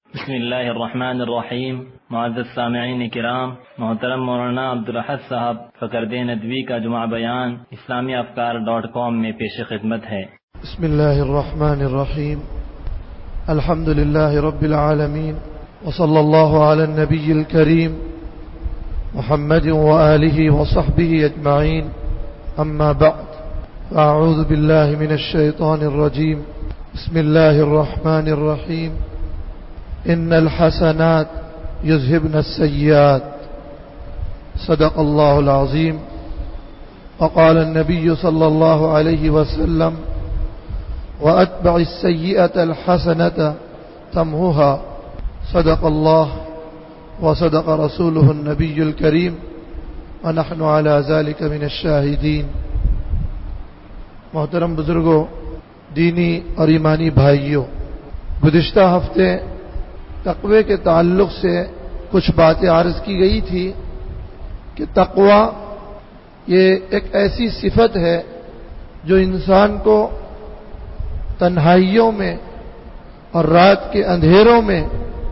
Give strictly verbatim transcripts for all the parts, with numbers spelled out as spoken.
بسم اللہ الرحمن الرحیم۔ معزز سامعین کرام، محترم مولانا عبدالاحد صاحب فقرد ندوی کا جمعہ بیان اسلامی افکار ڈاٹ کام میں پیش خدمت ہے۔ بسم اللہ الرحمن الرحیم، الحمد للہ رب العالمین، وصلی اللہ علی النبی الکریم محمد وآلہ وصحبہ اجمعین، اما بعد، اعوذ باللہ من الشیطان الرجیم، بسم اللہ الرحمن الرحیم، ان الحسنات یذهبن السیئات، صدق اللہ العظیم۔ وقال النبی صلی اللہ علیہ وسلم واتبع السیئة الحسنة تمحوها، صدق اللہ وصدق رسولہ النبی الکریم ونحن على ذلك من الشاہدین۔ محترم بزرگوں، دینی اور ایمانی بھائیوں، گزشتہ ہفتے تقوی کے تعلق سے کچھ باتیں عرض کی گئی تھی کہ تقوی یہ ایک ایسی صفت ہے جو انسان کو تنہائیوں میں اور رات کے اندھیروں میں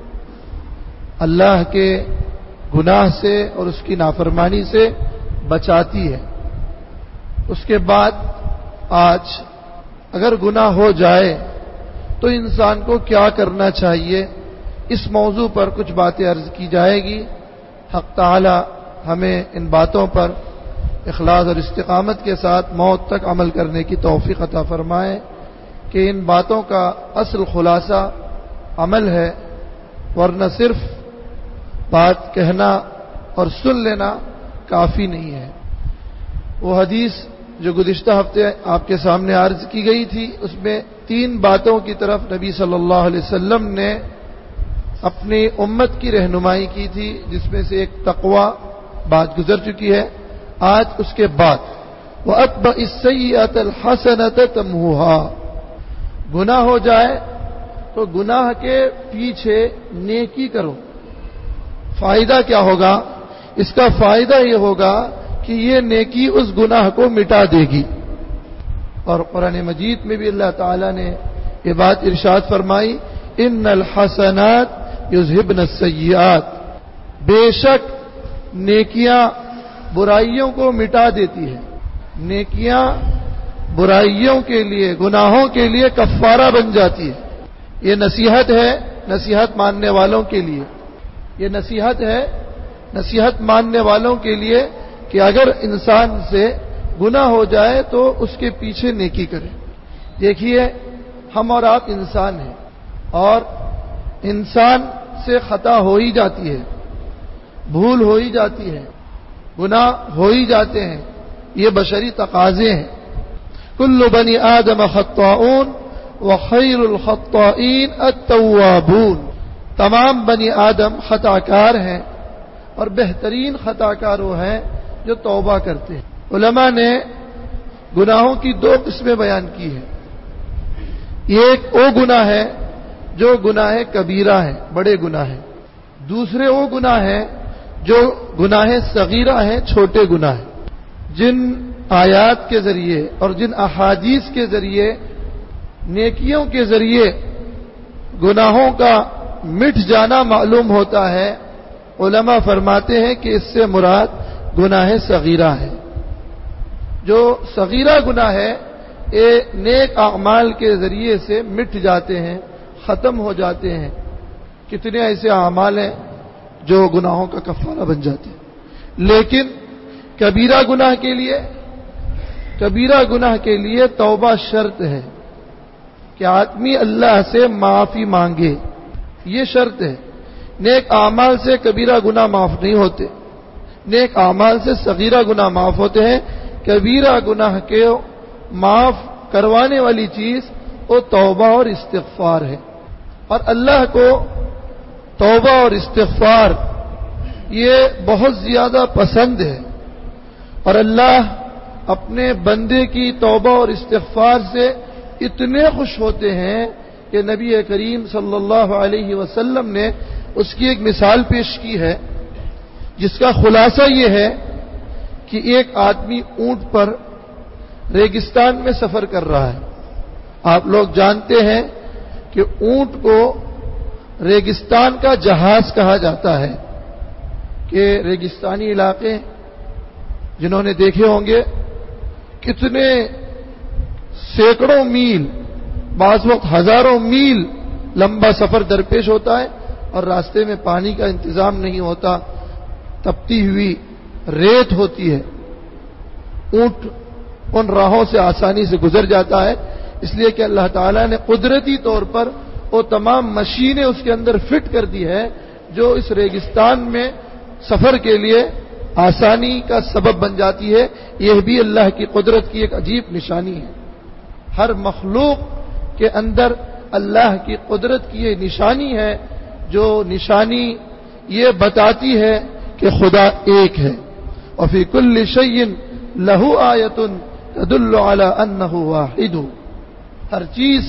اللہ کے گناہ سے اور اس کی نافرمانی سے بچاتی ہے۔ اس کے بعد آج اگر گناہ ہو جائے تو انسان کو کیا کرنا چاہیے، اس موضوع پر کچھ باتیں عرض کی جائے گی۔ حق تعالی ہمیں ان باتوں پر اخلاص اور استقامت کے ساتھ موت تک عمل کرنے کی توفیق عطا فرمائے کہ ان باتوں کا اصل خلاصہ عمل ہے، ورنہ صرف بات کہنا اور سن لینا کافی نہیں ہے۔ وہ حدیث جو گزشتہ ہفتے آپ کے سامنے عرض کی گئی تھی، اس میں تین باتوں کی طرف نبی صلی اللہ علیہ وسلم نے اپنی امت کی رہنمائی کی تھی، جس میں سے ایک تقوی بات گزر چکی ہے۔ آج اس کے بعد وَأَتْبَعِ السَّيِّئَةَ الْحَسَنَةَ تَمْحُوهَا، گناہ ہو جائے تو گناہ کے پیچھے نیکی کرو۔ فائدہ کیا ہوگا؟ اس کا فائدہ یہ ہوگا کہ یہ نیکی اس گناہ کو مٹا دے گی۔ اور قرآن مجید میں بھی اللہ تعالی نے یہ بات ارشاد فرمائی، ان الحسنات یذهبن السیئات، بے شک نیکیاں برائیوں کو مٹا دیتی ہیں۔ نیکیاں برائیوں کے لیے، گناہوں کے لیے کفارہ بن جاتی ہے۔ یہ نصیحت ہے نصیحت ماننے والوں کے لیے، یہ نصیحت ہے نصیحت ماننے والوں کے لیے کہ اگر انسان سے گناہ ہو جائے تو اس کے پیچھے نیکی کرے۔ دیکھیے، ہم اور آپ انسان ہیں اور انسان سے خطا ہو ہی جاتی ہے، بھول ہو ہی جاتی ہے، گناہ ہو ہی جاتے ہیں، یہ بشری تقاضے ہیں۔ کل بنی آدم خطاؤون وخیر الخطائین التوابون، تمام بنی آدم خطا کار ہیں اور بہترین خطا کار وہ ہیں جو توبہ کرتے ہیں۔ علماء نے گناہوں کی دو قسمیں بیان کی ہیں۔ ایک وہ گناہ ہے جو گناہ کبیرہ ہے، بڑے گناہ ہیں۔ دوسرے وہ گناہ ہیں جو گناہ صغیرہ ہیں، چھوٹے گناہ ہیں۔ جن آیات کے ذریعے اور جن احادیث کے ذریعے، نیکیوں کے ذریعے گناہوں کا مٹ جانا معلوم ہوتا ہے، علماء فرماتے ہیں کہ اس سے مراد گناہ صغیرہ ہے۔ جو صغیرہ گناہ ہے یہ نیک اعمال کے ذریعے سے مٹ جاتے ہیں، ختم ہو جاتے ہیں۔ کتنے ایسے اعمال ہیں جو گناہوں کا کفارہ بن جاتے ہیں۔ لیکن کبیرہ گناہ کے لیے کبیرہ گناہ کے لیے توبہ شرط ہے کہ آدمی اللہ سے معافی مانگے، یہ شرط ہے۔ نیک اعمال سے کبیرہ گناہ معاف نہیں ہوتے، نیک اعمال سے صغیرہ گناہ معاف ہوتے ہیں۔ کبیرہ گناہ کے معاف کروانے والی چیز وہ توبہ اور استغفار ہے، اور اللہ کو توبہ اور استغفار یہ بہت زیادہ پسند ہے، اور اللہ اپنے بندے کی توبہ اور استغفار سے اتنے خوش ہوتے ہیں کہ نبی کریم صلی اللہ علیہ وسلم نے اس کی ایک مثال پیش کی ہے، جس کا خلاصہ یہ ہے کہ ایک آدمی اونٹ پر ریگستان میں سفر کر رہا ہے۔ آپ لوگ جانتے ہیں کہ اونٹ کو ریگستان کا جہاز کہا جاتا ہے کہ ریگستانی علاقے جنہوں نے دیکھے ہوں گے کتنے سینکڑوں میل، بعض وقت ہزاروں میل لمبا سفر درپیش ہوتا ہے اور راستے میں پانی کا انتظام نہیں ہوتا، تپتی ہوئی ریت ہوتی ہے، اونٹ ان راہوں سے آسانی سے گزر جاتا ہے، اس لیے کہ اللہ تعالیٰ نے قدرتی طور پر وہ تمام مشینیں اس کے اندر فٹ کر دی ہے جو اس ریگستان میں سفر کے لیے آسانی کا سبب بن جاتی ہے۔ یہ بھی اللہ کی قدرت کی ایک عجیب نشانی ہے۔ ہر مخلوق کے اندر اللہ کی قدرت کی یہ نشانی ہے جو نشانی یہ بتاتی ہے کہ خدا ایک ہے۔ وفی کل شیء لہ آیۃ تدل علی انہ واحد، ہر چیز،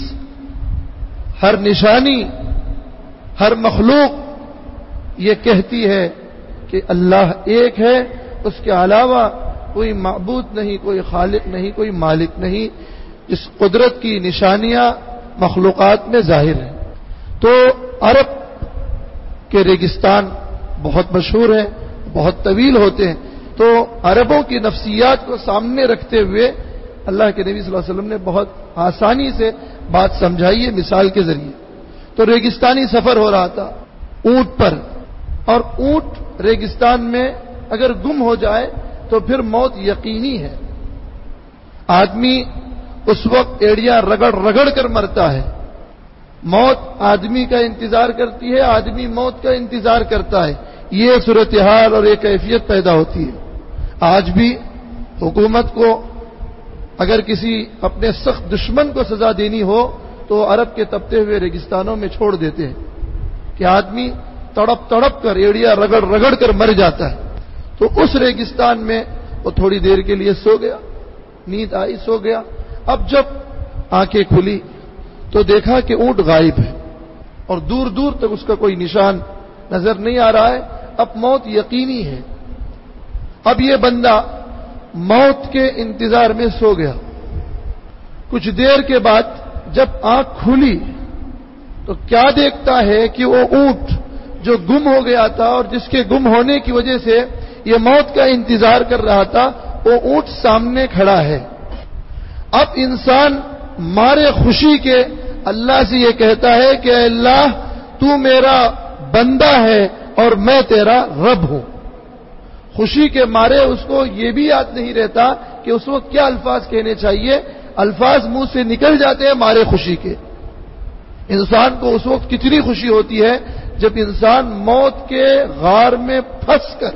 ہر نشانی، ہر مخلوق یہ کہتی ہے کہ اللہ ایک ہے، اس کے علاوہ کوئی معبود نہیں، کوئی خالق نہیں، کوئی مالک نہیں۔ اس قدرت کی نشانیاں مخلوقات میں ظاہر ہیں۔ تو عرب کے ریگستان بہت مشہور ہیں، بہت طویل ہوتے ہیں، تو عربوں کی نفسیات کو سامنے رکھتے ہوئے اللہ کے نبی صلی اللہ علیہ وسلم نے بہت آسانی سے بات سمجھائی ہے مثال کے ذریعے۔ تو ریگستانی سفر ہو رہا تھا اونٹ پر، اور اونٹ ریگستان میں اگر گم ہو جائے تو پھر موت یقینی ہے۔ آدمی اس وقت ایڑیاں رگڑ رگڑ کر مرتا ہے، موت آدمی کا انتظار کرتی ہے، آدمی موت کا انتظار کرتا ہے، یہ صورتحال اور یہ کیفیت پیدا ہوتی ہے۔ آج بھی حکومت کو اگر کسی اپنے سخت دشمن کو سزا دینی ہو تو عرب کے تپتے ہوئے ریگستانوں میں چھوڑ دیتے ہیں کہ آدمی تڑپ تڑپ کر ایڑیاں رگڑ رگڑ کر مر جاتا ہے۔ تو اس ریگستان میں وہ تھوڑی دیر کے لیے سو گیا، نیند آئی، سو گیا۔ اب جب آنکھیں کھلی تو دیکھا کہ اونٹ غائب ہے اور دور دور تک اس کا کوئی نشان نظر نہیں آ رہا ہے۔ اب موت یقینی ہے۔ اب یہ بندہ موت کے انتظار میں سو گیا۔ کچھ دیر کے بعد جب آنکھ کھلی تو کیا دیکھتا ہے کہ وہ اونٹ جو گم ہو گیا تھا اور جس کے گم ہونے کی وجہ سے یہ موت کا انتظار کر رہا تھا، وہ اونٹ سامنے کھڑا ہے۔ اب انسان مارے خوشی کے اللہ سے یہ کہتا ہے کہ اے اللہ تو میرا بندہ ہے اور میں تیرا رب ہوں۔ خوشی کے مارے اس کو یہ بھی یاد نہیں رہتا کہ اس وقت کیا الفاظ کہنے چاہیے، الفاظ منہ سے نکل جاتے ہیں مارے خوشی کے۔ انسان کو اس وقت کتنی خوشی ہوتی ہے جب انسان موت کے غار میں پھنس کر،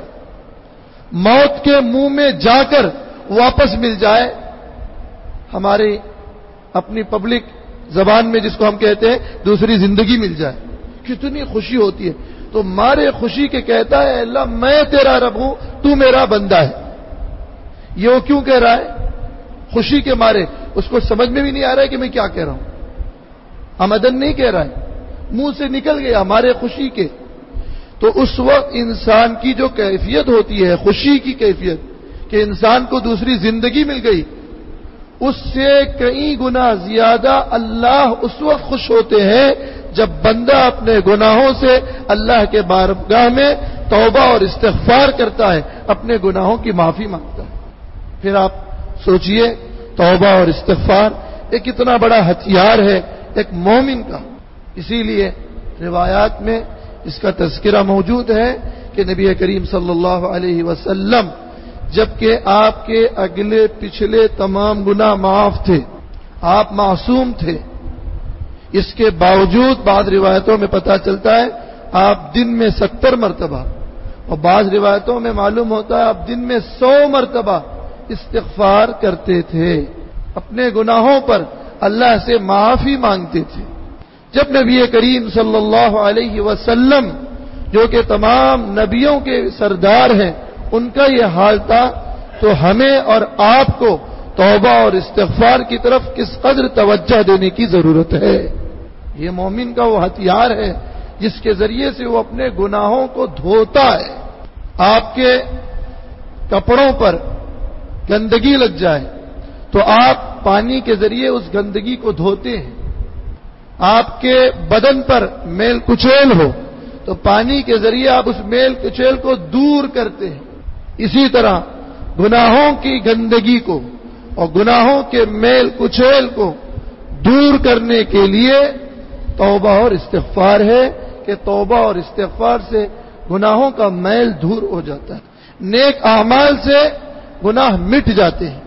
موت کے منہ میں جا کر واپس مل جائے۔ ہماری اپنی پبلک زبان میں جس کو ہم کہتے ہیں دوسری زندگی مل جائے، کتنی خوشی ہوتی ہے۔ تو مارے خوشی کے کہتا ہے اللہ میں تیرا رب ہوں، تو میرا بندہ ہے۔ یہ وہ کیوں کہہ رہا ہے؟ خوشی کے مارے اس کو سمجھ میں بھی نہیں آ رہا ہے کہ میں کیا کہہ رہا ہوں، آمدن نہیں کہہ رہا ہے، منہ سے نکل گیا مارے خوشی کے۔ تو اس وقت انسان کی جو کیفیت ہوتی ہے خوشی کی کیفیت کہ انسان کو دوسری زندگی مل گئی، اس سے کئی گنا زیادہ اللہ اس وقت خوش ہوتے ہیں جب بندہ اپنے گناہوں سے اللہ کے بارگاہ میں توبہ اور استغفار کرتا ہے، اپنے گناہوں کی معافی مانگتا ہے۔ پھر آپ سوچئے توبہ اور استغفار ایک اتنا بڑا ہتھیار ہے ایک مومن کا۔ اسی لیے روایات میں اس کا تذکرہ موجود ہے کہ نبی کریم صلی اللہ علیہ وسلم جبکہ آپ کے اگلے پچھلے تمام گناہ معاف تھے، آپ معصوم تھے، اس کے باوجود بعض روایتوں میں پتہ چلتا ہے آپ دن میں ستر مرتبہ اور بعض روایتوں میں معلوم ہوتا ہے آپ دن میں سو مرتبہ استغفار کرتے تھے، اپنے گناہوں پر اللہ سے معافی مانگتے تھے۔ جب نبی کریم صلی اللہ علیہ وسلم جو کہ تمام نبیوں کے سردار ہیں ان کا یہ حال تھا، تو ہمیں اور آپ کو توبہ اور استغفار کی طرف کس قدر توجہ دینے کی ضرورت ہے۔ یہ مومن کا وہ ہتھیار ہے جس کے ذریعے سے وہ اپنے گناہوں کو دھوتا ہے۔ آپ کے کپڑوں پر گندگی لگ جائے تو آپ پانی کے ذریعے اس گندگی کو دھوتے ہیں۔ آپ کے بدن پر میل کچیل ہو تو پانی کے ذریعے آپ اس میل کچیل کو دور کرتے ہیں. اسی طرح گناہوں کی گندگی کو اور گناہوں کے میل کچیل کو دور کرنے کے لیے توبہ اور استغفار ہے کہ توبہ اور استغفار سے گناہوں کا میل دور ہو جاتا ہے. نیک اعمال سے گناہ مٹ جاتے ہیں.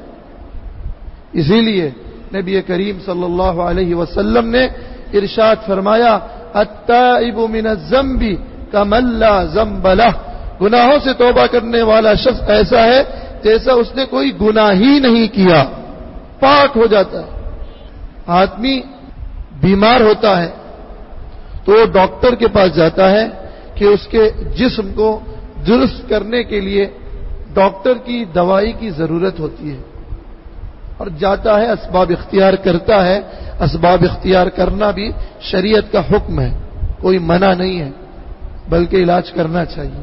اسی لیے نبی کریم صلی اللہ علیہ وسلم نے ارشاد فرمایا التائب من الذنب کمن لا ذنب لہ. گناہوں سے توبہ کرنے والا شخص ایسا ہے جیسا اس نے کوئی گناہ ہی نہیں کیا, پاک ہو جاتا ہے. آدمی بیمار ہوتا ہے تو وہ ڈاکٹر کے پاس جاتا ہے کہ اس کے جسم کو درست کرنے کے لیے ڈاکٹر کی دوائی کی ضرورت ہوتی ہے اور جاتا ہے, اسباب اختیار کرتا ہے. اسباب اختیار کرنا بھی شریعت کا حکم ہے, کوئی منع نہیں ہے, بلکہ علاج کرنا چاہیے.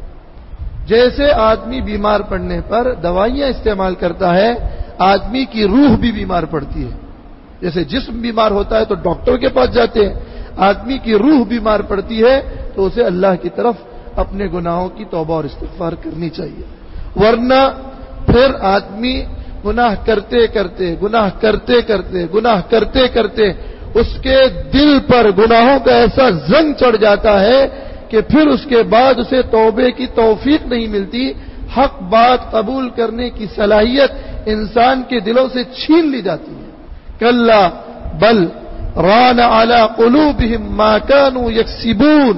جیسے آدمی بیمار پڑنے پر دوائیاں استعمال کرتا ہے, آدمی کی روح بھی بیمار پڑتی ہے. جیسے جسم بیمار ہوتا ہے تو ڈاکٹر کے پاس جاتے ہیں, آدمی کی روح بیمار پڑتی ہے تو اسے اللہ کی طرف اپنے گناہوں کی توبہ اور استغفار کرنی چاہیے. ورنہ پھر آدمی گناہ کرتے کرتے گناہ کرتے کرتے گناہ کرتے کرتے اس کے دل پر گناہوں کا ایسا زنگ چڑھ جاتا ہے کہ پھر اس کے بعد اسے توبے کی توفیق نہیں ملتی. حق بات قبول کرنے کی صلاحیت انسان کے دلوں سے چھین لی جاتی ہے. کلا بل ران علی قلوبہم ما کانوا یکسبون.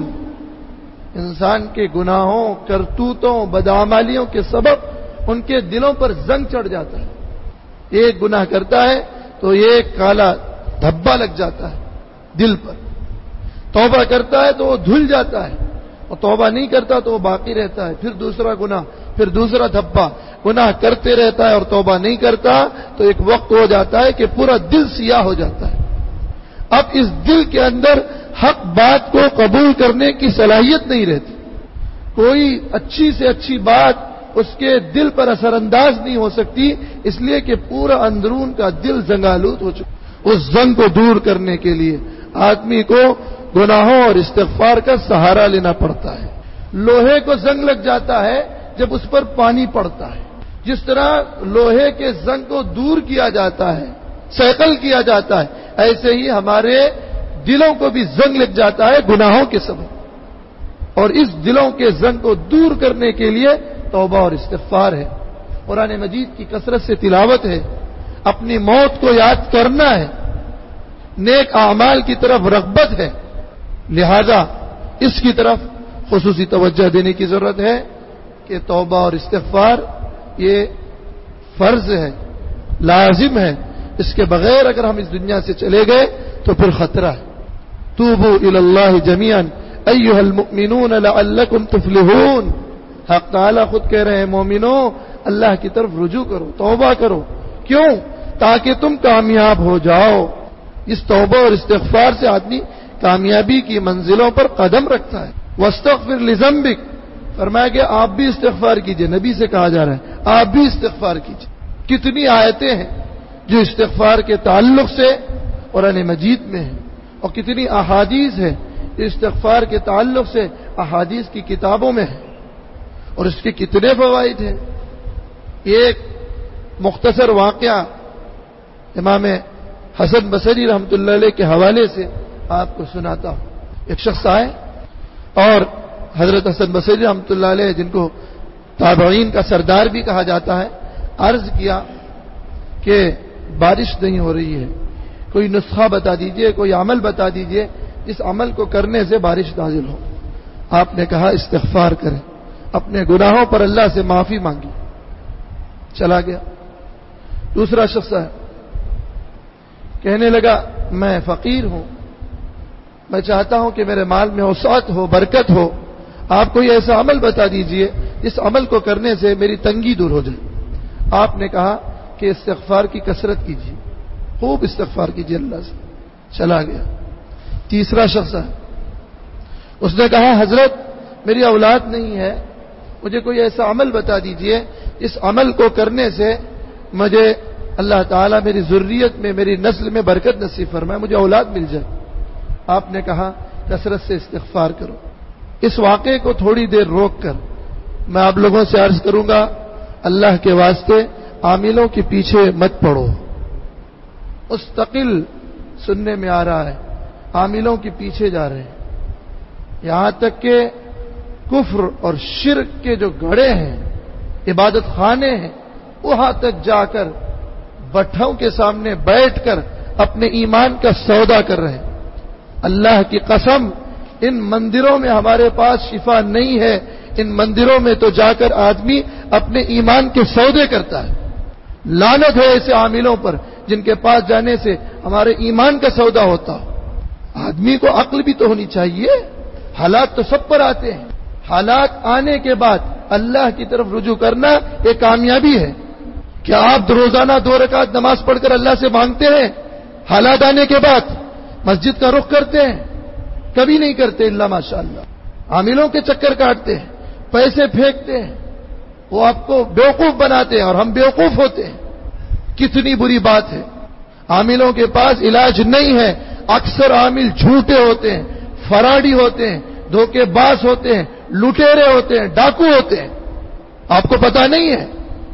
انسان کے گناہوں, کرتوتوں, بدعمالیوں کے سبب ان کے دلوں پر زنگ چڑھ جاتا ہے. ایک گناہ کرتا ہے تو ایک کالا دھبا لگ جاتا ہے دل پر. توبہ کرتا ہے تو وہ دھل جاتا ہے, اور توبہ نہیں کرتا تو وہ باقی رہتا ہے. پھر دوسرا گناہ, پھر دوسرا دھبا. گناہ کرتے رہتا ہے اور توبہ نہیں کرتا تو ایک وقت ہو جاتا ہے کہ پورا دل سیاہ ہو جاتا ہے. اب اس دل کے اندر حق بات کو قبول کرنے کی صلاحیت نہیں رہتی. کوئی اچھی سے اچھی بات اس کے دل پر اثر انداز نہیں ہو سکتی, اس لیے کہ پورا اندرون کا دل زنگالود ہو چکا. اس زنگ کو دور کرنے کے لیے آدمی کو گناہوں اور استغفار کا سہارا لینا پڑتا ہے. لوہے کو زنگ لگ جاتا ہے جب اس پر پانی پڑتا ہے. جس طرح لوہے کے زنگ کو دور کیا جاتا ہے, سیکل کیا جاتا ہے, ایسے ہی ہمارے دلوں کو بھی زنگ لگ جاتا ہے گناہوں کے سبب. اور اس دلوں کے زنگ کو دور کرنے کے لیے توبہ اور استغفار ہے. قرآن مجید کی کثرت سے تلاوت ہے, اپنی موت کو یاد کرنا ہے, نیک اعمال کی طرف رغبت ہے. لہذا اس کی طرف خصوصی توجہ دینے کی ضرورت ہے کہ توبہ اور استغفار یہ فرض ہے, لازم ہے. اس کے بغیر اگر ہم اس دنیا سے چلے گئے تو پھر خطرہ ہے. توبوا الی اللہ جمیعا ایھا المؤمنون لعلکم تفلحون. حق تعالی خود کہہ رہے ہیں, مومنوں اللہ کی طرف رجوع کرو, توبہ کرو. کیوں؟ تاکہ تم کامیاب ہو جاؤ. اس توبہ اور استغفار سے آدمی کامیابی کی منزلوں پر قدم رکھتا ہے. واستغفر لذنبک, فرمایا کہ آپ بھی استغفار کیجئے. نبی سے کہا جا رہا ہے آپ بھی استغفار کیجئے. کتنی آیتیں ہیں جو استغفار کے تعلق سے قرآن مجید میں ہیں, اور کتنی احادیث ہیں جو استغفار کے تعلق سے احادیث کی کتابوں میں ہیں, اور اس کے کتنے فوائد ہیں. ایک مختصر واقعہ امام حسن بصری رحمۃ اللہ علیہ کے حوالے سے آپ کو سناتا ہوں. ایک شخص آئے اور حضرت حسن بصری رحمۃ اللہ علیہ, جن کو تابعین کا سردار بھی کہا جاتا ہے, عرض کیا کہ بارش نہیں ہو رہی ہے, کوئی نسخہ بتا دیجئے, کوئی عمل بتا دیجئے جس عمل کو کرنے سے بارش نازل ہو. آپ نے کہا استغفار کریں, اپنے گناہوں پر اللہ سے معافی مانگی. چلا گیا. دوسرا شخص ہے, کہنے لگا میں فقیر ہوں, میں چاہتا ہوں کہ میرے مال میں وسعت ہو, برکت ہو, آپ کوئی ایسا عمل بتا دیجئے جس عمل کو کرنے سے میری تنگی دور ہو جائے. آپ نے کہا کہ استغفار کی کثرت کیجیے, خوب استغفار کیجیے اللہ سے. چلا گیا. تیسرا شخص ہے, اس نے کہا حضرت میری اولاد نہیں ہے, مجھے کوئی ایسا عمل بتا دیجئے اس عمل کو کرنے سے مجھے اللہ تعالیٰ میری ذریت میں, میری نسل میں برکت نصیب فرمائے, مجھے اولاد مل جائے. آپ نے کہا کثرت سے استغفار کرو. اس واقعے کو تھوڑی دیر روک کر میں آپ لوگوں سے عرض کروں گا، اللہ کے واسطے عاملوں کے پیچھے مت پڑو. مستقل سننے میں آ رہا ہے عاملوں کے پیچھے جا رہے ہیں، یہاں تک کہ کفر اور شرک کے جو گڑھے ہیں، عبادت خانے ہیں، وہاں تک جا کر بٹھوں کے سامنے بیٹھ کر اپنے ایمان کا سودا کر رہے ہیں. اللہ کی قسم، ان مندروں میں ہمارے پاس شفا نہیں ہے. ان مندروں میں تو جا کر آدمی اپنے ایمان کے سودے کرتا ہے. لعنت ہے ایسے عاملوں پر جن کے پاس جانے سے ہمارے ایمان کا سودا ہوتا ہو. آدمی کو عقل بھی تو ہونی چاہیے. حالات تو سب پر آتے ہیں. حالات آنے کے بعد اللہ کی طرف رجوع کرنا ایک کامیابی ہے. کیا آپ روزانہ دو رکعت نماز پڑھ کر اللہ سے مانگتے ہیں؟ حالات آنے کے بعد مسجد کا رخ کرتے ہیں؟ کبھی نہیں کرتے اللہ ماشاءاللہ. عاملوں کے چکر کاٹتے ہیں، پیسے پھینکتے ہیں، وہ آپ کو بیوقوف بناتے ہیں اور ہم بیوقوف ہوتے ہیں. کتنی بری بات ہے. عاملوں کے پاس علاج نہیں ہے. اکثر عامل جھوٹے ہوتے ہیں، فراڈی ہوتے ہیں، دھوکے باز ہوتے ہیں، لٹیرے ہوتے ہیں، ڈاکو ہوتے ہیں. آپ کو پتا نہیں ہے.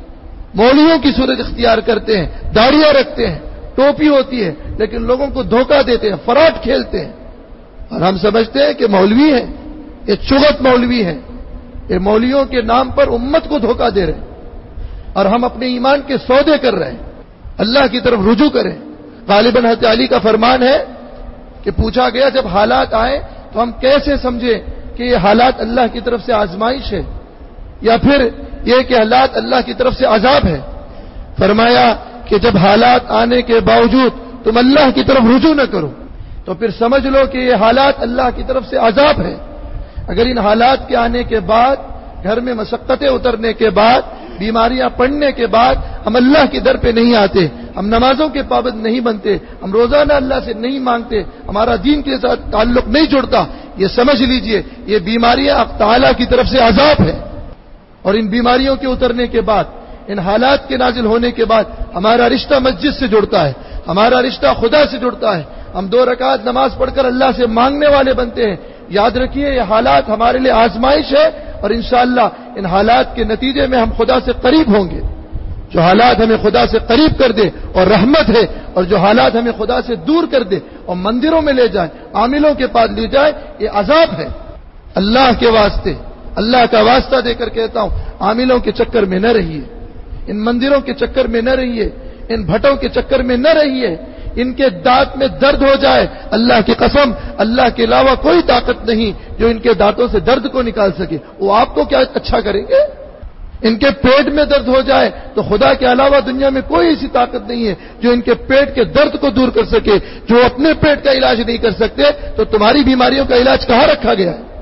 مولویوں کی صورت اختیار کرتے ہیں، داڑیاں رکھتے ہیں، ٹوپی ہوتی ہے، لیکن لوگوں کو دھوکہ دیتے ہیں، فراڈ کھیلتے ہیں. اور ہم سمجھتے ہیں کہ مولوی ہے، یہ چغت مولوی ہے، یہ مولویوں کے نام پر امت کو دھوکہ دے رہے ہیں اور ہم اپنے ایمان کے سودے کر رہے ہیں. اللہ کی طرف رجوع کریں. غالباً حضرت علی کا فرمان ہے کہ پوچھا گیا جب حالات آئے تو ہم کیسے سمجھیں کہ یہ حالات اللہ کی طرف سے آزمائش ہے یا پھر یہ کہ حالات اللہ کی طرف سے عذاب ہے. فرمایا کہ جب حالات آنے کے باوجود تم اللہ کی طرف رجوع نہ کرو تو پھر سمجھ لو کہ یہ حالات اللہ کی طرف سے عذاب ہے. اگر ان حالات کے آنے کے بعد، گھر میں مشقتیں اترنے کے بعد، بیماریاں پڑنے کے بعد ہم اللہ کے در پہ نہیں آتے، ہم نمازوں کے پابند نہیں بنتے، ہم روزانہ اللہ سے نہیں مانگتے، ہمارا دین کے ساتھ تعلق نہیں جڑتا، یہ سمجھ لیجئے یہ بیماریاں اب تعالیٰ کی طرف سے عذاب ہے. اور ان بیماریوں کے اترنے کے بعد، ان حالات کے نازل ہونے کے بعد ہمارا رشتہ مسجد سے جڑتا ہے، ہمارا رشتہ خدا سے جڑتا ہے. ہم دو رکعت نماز پڑھ کر اللہ سے مانگنے والے بنتے ہیں. یاد رکھیے یہ حالات ہمارے لیے آزمائش ہے اور انشاءاللہ ان حالات کے نتیجے میں ہم خدا سے قریب ہوں گے. جو حالات ہمیں خدا سے قریب کر دے اور رحمت ہے، اور جو حالات ہمیں خدا سے دور کر دے اور مندروں میں لے جائے، عاملوں کے پاس لے جائے، یہ عذاب ہے. اللہ کے واسطے، اللہ کا واسطہ دے کر کہتا ہوں، عاملوں کے چکر میں نہ رہیے، ان مندروں کے چکر میں نہ رہیے، ان بھٹوں کے چکر میں نہ رہیے. ان کے دانت میں درد ہو جائے، اللہ کی قسم اللہ کے علاوہ کوئی طاقت نہیں جو ان کے دانتوں سے درد کو نکال سکے. وہ آپ کو کیا اچھا کریں گے؟ ان کے پیٹ میں درد ہو جائے تو خدا کے علاوہ دنیا میں کوئی ایسی طاقت نہیں ہے جو ان کے پیٹ کے درد کو دور کر سکے. جو اپنے پیٹ کا علاج نہیں کر سکتے تو تمہاری بیماریوں کا علاج کہاں رکھا گیا ہے؟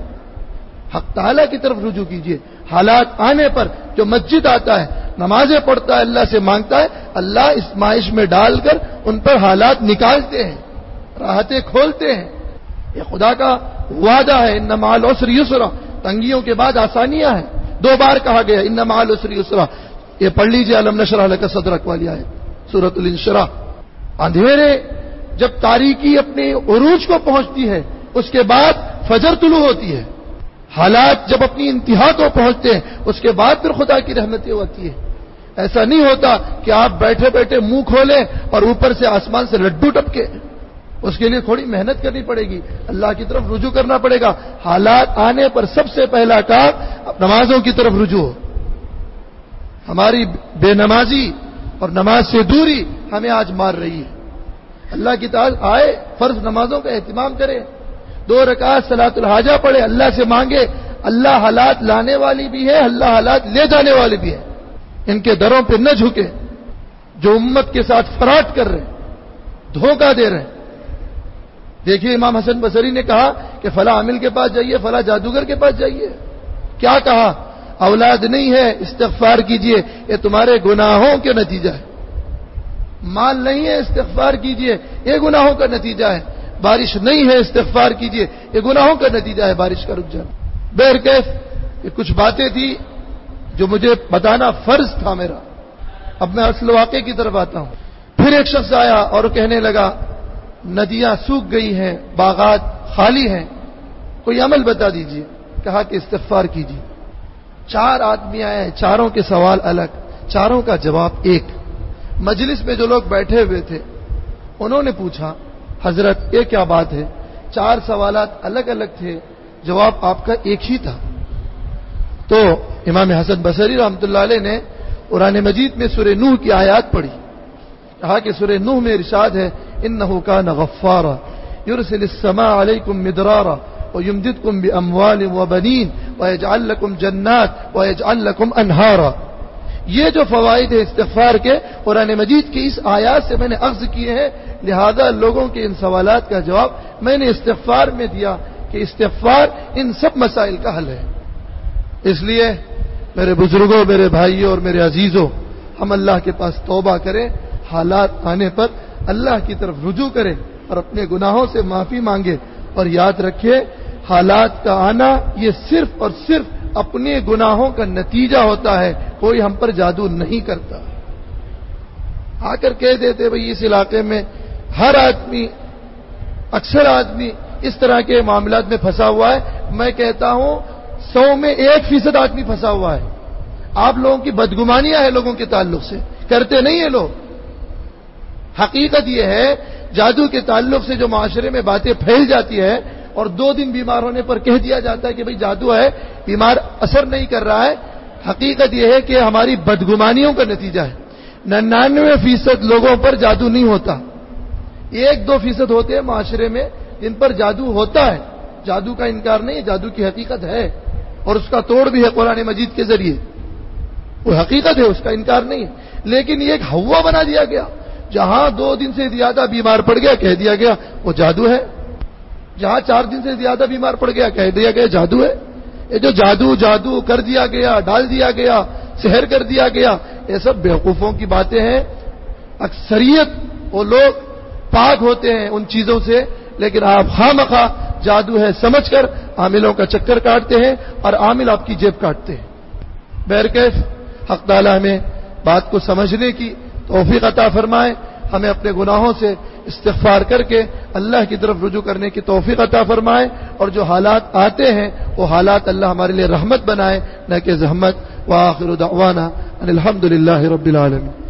حق تعالیٰ کی طرف رجوع کیجیے. حالات آنے پر جو مسجد آتا ہے، نمازیں پڑھتا ہے، اللہ سے مانگتا ہے، اللہ اسمائش میں ڈال کر ان پر حالات نکالتے ہیں، راحتیں کھولتے ہیں. یہ خدا کا وعدہ ہے. ان مع العسر یسرا، تنگیوں کے بعد آسانیاں ہیں. دو بار کہا گیا ان مع العسر یسرا. یہ پڑھ لیجیے علم نشرح لک صدرک والی آیت، سورۃ الانشراح. اندھیرے جب تاریکی اپنے عروج کو پہنچتی ہے، اس کے بعد فجر طلوع ہوتی ہے. حالات جب اپنی انتہا کو پہنچتے ہیں، اس کے بعد پھر خدا کی رحمتیں ہوتی ہیں. ایسا نہیں ہوتا کہ آپ بیٹھے بیٹھے منہ کھولیں اور اوپر سے آسمان سے لڈو ٹپکے. اس کے لیے تھوڑی محنت کرنی پڑے گی، اللہ کی طرف رجوع کرنا پڑے گا. حالات آنے پر سب سے پہلا کام نمازوں کی طرف رجوع. ہماری بے نمازی اور نماز سے دوری ہمیں آج مار رہی ہے. اللہ کی تعالی آئے، فرض نمازوں کا اہتمام کرے، دو رکعت صلاۃ الحاجہ پڑھے، اللہ سے مانگے. اللہ حالات لانے والی بھی ہے، اللہ حالات لے جانے والی بھی ہے. ان کے دروں پہ نہ جھکے. جو امت کے ساتھ فراڈ کر رہے، دھوکہ دے رہے. دیکھیے امام حسن بصری نے کہا کہ فلاں عامل کے پاس جائیے، فلاں جادوگر کے پاس جائیے. کیا کہا؟ اولاد نہیں ہے استغفار کیجئے، یہ تمہارے گناہوں کے نتیجہ ہے. مال نہیں ہے استغفار کیجئے، یہ گناہوں کا نتیجہ ہے. بارش نہیں ہے استغفار کیجئے، یہ گناہوں کا نتیجہ ہے بارش کا رک جانا. بہرکیف یہ کچھ باتیں تھی جو مجھے بتانا فرض تھا میرا. اب میں اصل واقعے کی طرف آتا ہوں. پھر ایک شخص آیا اور کہنے لگا ندیاں سوکھ گئی ہیں، باغات خالی ہیں، کوئی عمل بتا دیجیے۔ کہا کہ استغفار کیجیے۔ چار آدمی آئے ہیں، چاروں کے سوال الگ، چاروں کا جواب ایک۔ مجلس میں جو لوگ بیٹھے ہوئے تھے انہوں نے پوچھا حضرت یہ کیا بات ہے؟ چار سوالات الگ الگ تھے، جواب آپ کا ایک ہی تھا۔ تو امام حسن بصری رحمۃ اللہ علیہ نے قرآن مجید میں سورہ نوح کی آیات پڑھی۔ کہا کہ سورہ نوح میں ارشاد ہے انہ کان غفارا یرسل السماء علیکم مدرارا ویمددکم باموال وبنین ویجعل لکم جنات ویجعل لکم انہارا۔ یہ جو فوائد ہے استغفار کے قرآن مجید کی اس آیات سے میں نے اخذ کیے ہیں، لہذا لوگوں کے ان سوالات کا جواب میں نے استغفار میں دیا کہ استغفار ان سب مسائل کا حل ہے۔ اس لیے میرے بزرگوں، میرے بھائیوں اور میرے عزیزوں، ہم اللہ کے پاس توبہ کریں، حالات آنے پر اللہ کی طرف رجوع کریں اور اپنے گناہوں سے معافی مانگے، اور یاد رکھیں حالات کا آنا یہ صرف اور صرف اپنے گناہوں کا نتیجہ ہوتا ہے، کوئی ہم پر جادو نہیں کرتا۔ آ کر کہہ دیتے بھئی اس علاقے میں ہر آدمی، اکثر آدمی اس طرح کے معاملات میں پھنسا ہوا ہے۔ میں کہتا ہوں سو میں ایک فیصد آدمی پھنسا ہوا ہے۔ آپ لوگوں کی بدگمانیاں ہیں لوگوں کے تعلق سے، کرتے نہیں ہیں لوگ۔ حقیقت یہ ہے جادو کے تعلق سے جو معاشرے میں باتیں پھیل جاتی ہے اور دو دن بیمار ہونے پر کہہ دیا جاتا ہے کہ بھئی جادو ہے، بیمار اثر نہیں کر رہا ہے، حقیقت یہ ہے کہ ہماری بدگمانیوں کا نتیجہ ہے۔ ننانوے فیصد لوگوں پر جادو نہیں ہوتا، ایک دو فیصد ہوتے ہیں معاشرے میں جن پر جادو ہوتا ہے۔ جادو کا انکار نہیں ہے، جادو کی حقیقت ہے اور اس کا توڑ بھی ہے قرآن مجید کے ذریعے، وہ حقیقت ہے، اس کا انکار نہیں ہے۔ لیکن یہ ایک ہوا بنا دیا گیا، جہاں دو دن سے زیادہ بیمار پڑ گیا کہہ دیا گیا وہ جادو ہے، جہاں چار دن سے زیادہ بیمار پڑ گیا کہہ دیا گیا جادو ہے۔ یہ جو جادو جادو کر دیا گیا، ڈال دیا گیا، سحر کر دیا گیا، یہ سب بیوقوفوں کی باتیں ہیں۔ اکثریت وہ لوگ پاک ہوتے ہیں ان چیزوں سے، لیکن آپ خواہ جادو ہے سمجھ کر عاملوں کا چکر کاٹتے ہیں اور عامل آپ کی جیب کاٹتے ہیں۔ بہرکیف حق تعالی ہمیں بات کو سمجھنے کی توفیق عطا فرمائے، ہمیں اپنے گناہوں سے استغفار کر کے اللہ کی طرف رجوع کرنے کی توفیق عطا فرمائے، اور جو حالات آتے ہیں وہ حالات اللہ ہمارے لیے رحمت بنائے نہ کہ زحمت۔ وآخر دعوانا ان الحمد للہ رب العالمین۔